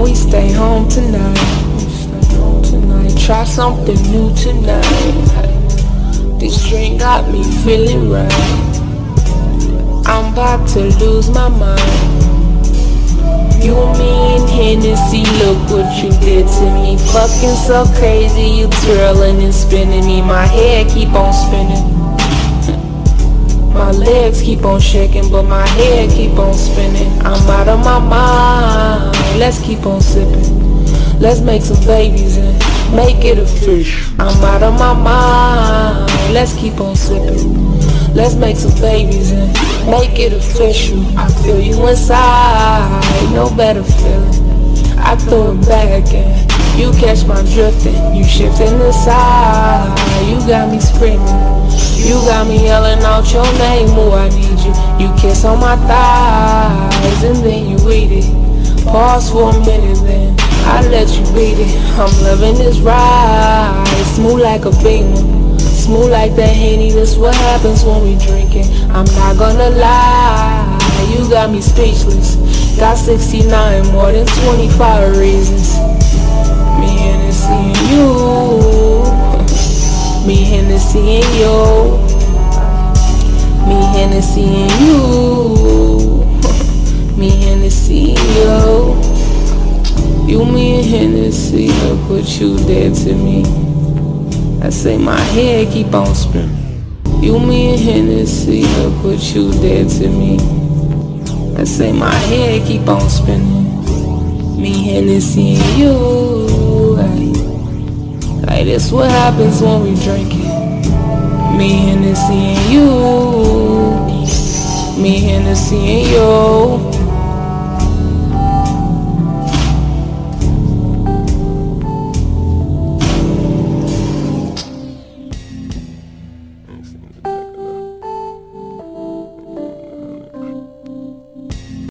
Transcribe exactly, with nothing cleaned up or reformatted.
we stay home tonight. Stay home tonight. Try something new tonight. This drink got me feeling right. I'm about to lose my mind. You, me, and Hennessy, look what you did to me. Fucking so crazy, you twirling and spinning me. My head keep on spinning. My legs keep on shaking, but my head keep on spinning. I'm out of my mind. Let's keep on sipping. Let's make some babies and make it a fish. I'm out of my mind. Let's keep on sipping. Let's make some babies and make it official. I feel you inside, no better feeling. I throw it back and you catch my drifting. You shifting the side, you got me screaming. You got me yelling out your name, oh I need you. You kiss on my thighs and then you eat it. Pause for a minute then I let you beat it. I'm loving this ride, smooth like a beamer. Smooth like that Henny, that's what happens when we drinking. I'm not gonna lie, you got me speechless. Got sixty-nine, more than twenty-five reasons. Me, Hennessy, and you. Me, Hennessy, and you. Me, Hennessy, and you. Me, Hennessy, and you. You, me, and Hennessy, look what you did to me. I say my head keep on spinning. You, me, and Hennessy, look what you did to me. I say my head keep on spinning. Me, Hennessy, and you. Like, like this what happens when we drinking. Me, Hennessy, and you. Me, Hennessy, and you.